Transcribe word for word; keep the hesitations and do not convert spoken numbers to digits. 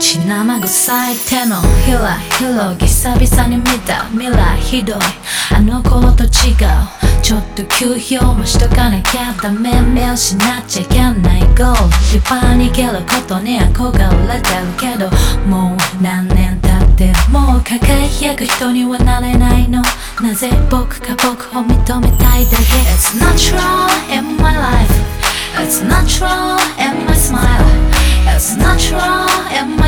血生臭い手のひら広げ久々に見た未来ひどいあの頃と違うちょっと休養もしとかなきゃダメ目をしなっちゃいけないゴール立派に逃げることに憧れてるけどもう何年経ってもう輝く人にはなれないのなぜ僕が僕を認めたいだけ It's natural in my life It's natural in my smile It's natural in my